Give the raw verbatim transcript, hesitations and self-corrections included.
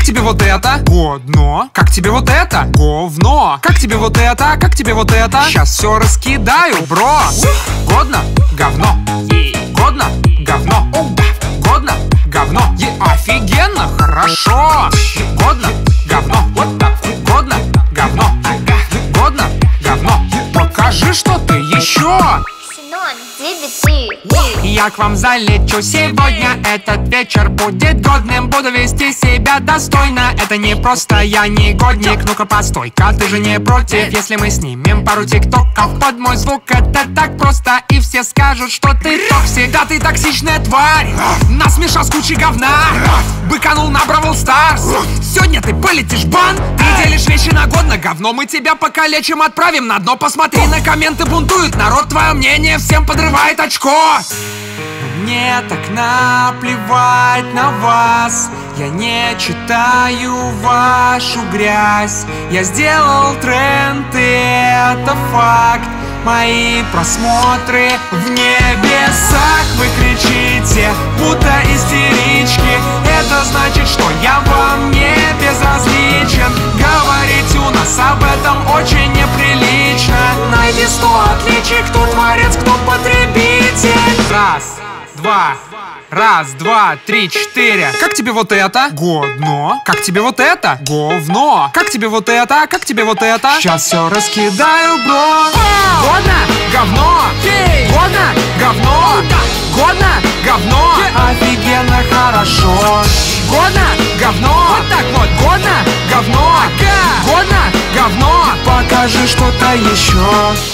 тебе вот это? Годно. Как тебе вот это? Говно. Как тебе вот это? Как тебе вот это? Сейчас все раскидаю, бро. Годно? Говно. Годно? Говно. Годно? Говно. И офигенно, хорошо. Годно? Говно. Вот так. Годно? Говно. Годно? Говно. Покажи, что ты еще. Я к вам залечу сегодня. Этот вечер будет годным. Буду вести себя достойно. Это не просто я негодник. Ну-ка постой-ка, ты же не против, если мы снимем пару тиктоков под мой звук? Это так просто, и все скажут, что ты токсик. Да ты токсичная тварь, насмешал с кучей говна, быканул на Бравл Старс. Сегодня ты полетишь в бан. Ты делишь вещи на годно говно. Мы тебя покалечим, отправим на дно. Посмотри на комменты, бунтуют народ. Твое мнение всем подрывает очко. Мне так наплевать на вас. Я не читаю вашу грязь. Я сделал тренд, и это факт. Мои просмотры в небесах. Вы кричите, будто истерички. Это значит, что я вам не безразличен. Говорить у нас об этом очень неприлично. Найди сто отличий, кто творец, кто потребитель. Раз, два, раз, два, три, четыре. Как тебе вот это? Годно. Как тебе вот это? Говно. Как тебе вот это? Как тебе вот это? Сейчас все раскидаю, бро. Годно? Говно. Годно? Говно. Годно? Говно. Офигенно хорошо. Годно? Говно. Вот так вот. Годно? Говно. Годно? Говно. Покажи что-то еще.